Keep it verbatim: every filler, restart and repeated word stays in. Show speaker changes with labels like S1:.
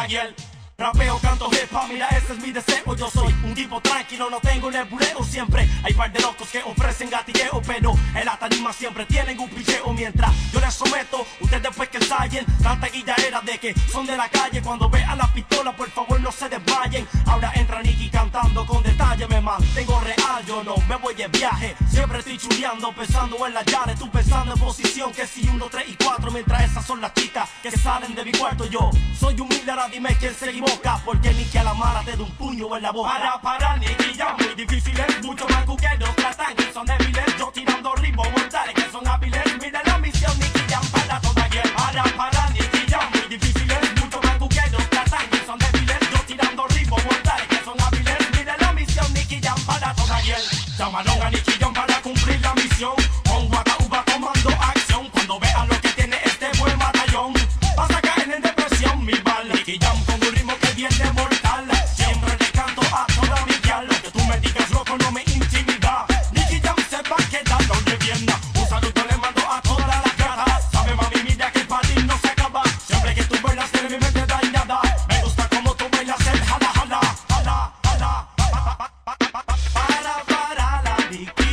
S1: ayer. Rapeo, canto hip hop, mira ese es mi deseo. Yo soy un tipo tranquilo, no tengo nebuleo. Siempre hay par de locos que ofrecen gatilleo, pero en la tarima siempre tienen un picheo. Mientras yo les someto, ustedes después que ensayen. Tanta guillaera de que son de la calle. Cuando vean la pistola, por favor no se desmayen. Ahora entra Nicky cantando con detalle. Me mantengo real, yo no me voy de viaje. Siempre estoy chuleando, pensando en la llave. Tú pensando en posición, que si uno, tres y cuatro. Mientras esas son las chicas que salen de mi cuarto. Yo soy humilde, ahora dime quién se equivoca. Porque Nicky a la mala te da un puño en la boca. Para, para, Nicky ya muy difíciles. Muchos mancuqueros tratan y son débiles. Yo tirando ritmos mortales que son hábiles. Mira la misión, Nicky Jam para toda ayer. Para, para, Nicky Jam muy difíciles. Muchos mancuqueros tratan y son débiles. Yo tirando ritmos mortales que son hábiles. Mira la misión, Nicky Jam para toda ayer. Llamaron a Nicky Jam para cumplir la misión. Con Waka Uba tomando acción. Cuando vea lo que tiene este buen batallón, vas a caer en depresión, mi bal. Nicky Jam con un ritmo que viene mortal. Siempre le canto a toda mi gal. Lo que tú me digas, loco, no me intimida. Nicky Jam se va a quedar donde viene. Un saludo le mando a toda la gata. Sabe mami, mira que el party no se acaba. Siempre que tú bailas tiene mi mente dañada. Me gusta como tú bailas el jala, jala, jala, jala. Para, para, la Nicky